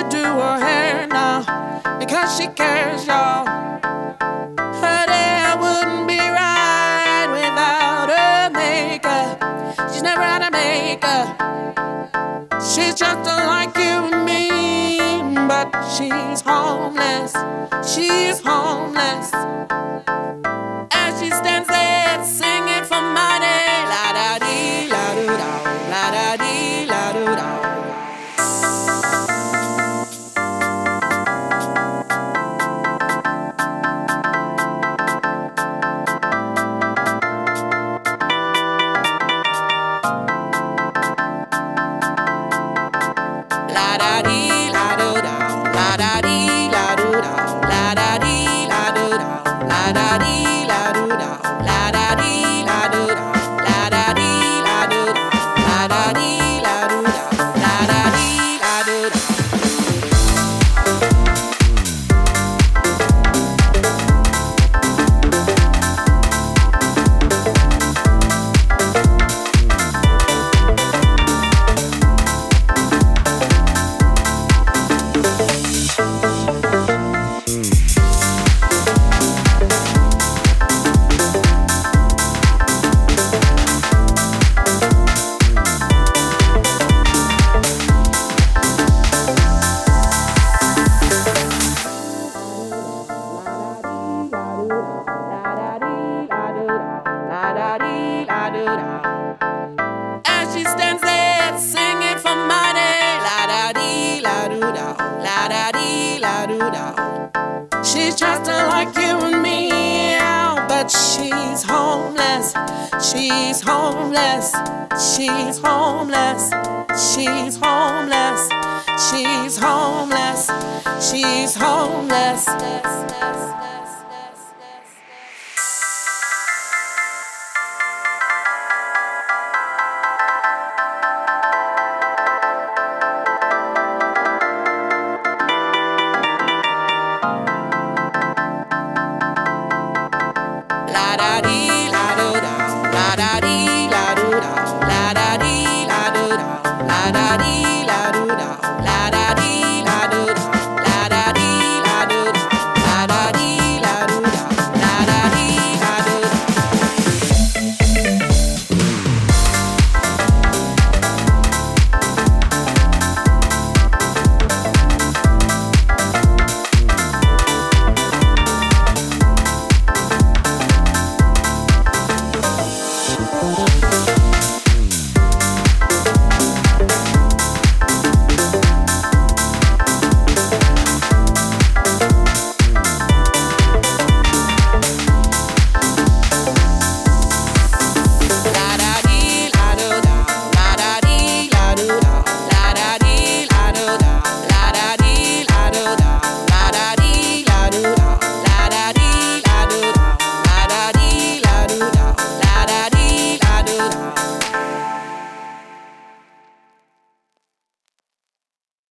do her hair now because she cares, y'all. Her hair wouldn't be right without her makeup. She's never had a makeup. She's just like you and me, but she's homeless. She's homeless. As she stands there singing for money, la da dee, la do da, la da dee, la do da. La da dee, la do da, la da dee, la do da, la da dee, la do da, la da dee, la do da, la da dee, la do da, la da dee, la do da, la da dee, la do da, la da dee, la do da. As she stands there singing for money, la da dee, la do da, la da dee, la do da. She's just like you and me, but she's homeless. She's homeless. She's homeless. She's homeless. She's homeless. She's homeless. La da dee, la do da, la da dee, la do da, la da dee, la do da, la da dee, la do da, la da dee, la do da, la da dee, la do da, la da dee, la do da, la da dee, la do da.